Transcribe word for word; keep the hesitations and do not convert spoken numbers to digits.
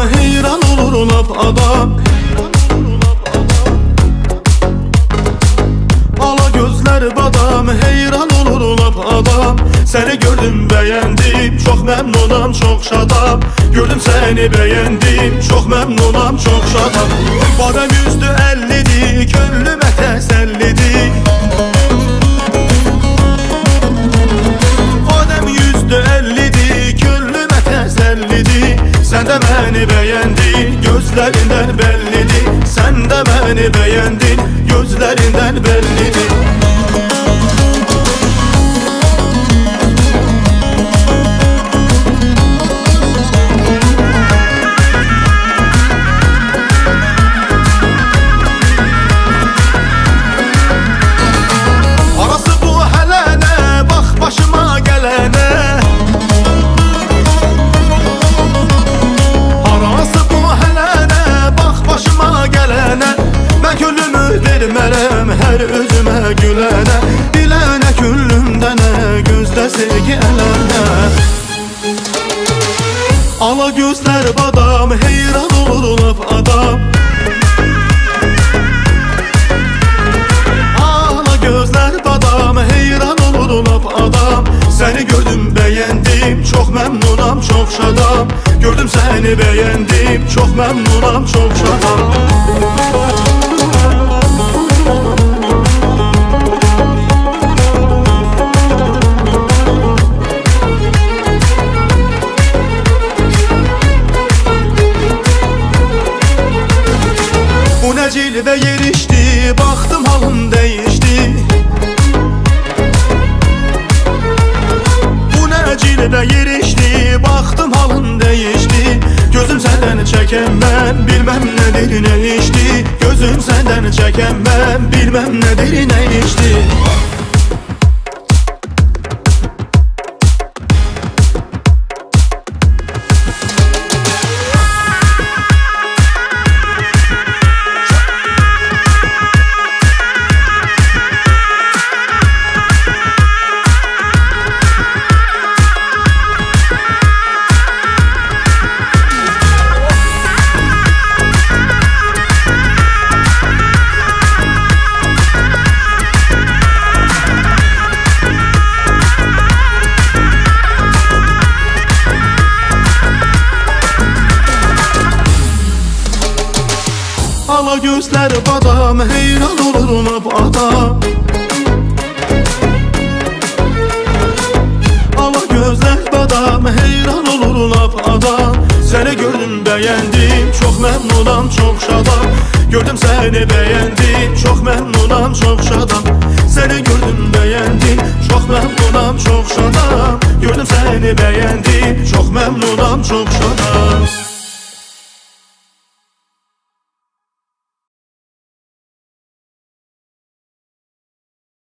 heyran olur lap adam. Ala gözler badam, heyran olur lap adam. Seni gördüm beğendim, çok memnunam, çok şadam. Gördüm seni beğendim, çok memnunam, çok şadam. Badem yüzdü ellidi, könlüme tesellidi. Badem yüzdü ellidi, könlüme tesellidi. Sen de beni beğendin, gözlerinden bellidi. Sen de beni beğendin, gözlerinden bellidi. Her özüme gülene, dilene küllümdene, gözde sevgi elene. Ala gözler badam, heyran olur lap adam. Ala gözler badam, heyran olur lap adam. Seni gördüm beğendim, çok memnunam, çok şadam. Gördüm seni beğendim, çok memnunam, çok şadam. Cilve yerişti, baktım halım değişti. Bu ne cilve yerişti, baktım halım değişti. Gözüm senden çeken ben, bilmem nedir ne içti. Gözüm senden çeken ben, bilmem nedir ne içti. Ala gözler badam, heyran olur lap adam. Ala gözler badam, heyran olur lap adam. Seni gördüm beğendim, çok memnunam, çok şadam. Gördüm seni beğendim, çok memnunam, çok şadam. Seni gördüm beğendim, çok memnunam, çok şadam. Gördüm seni beğendim, çok memnunam, çok şadam.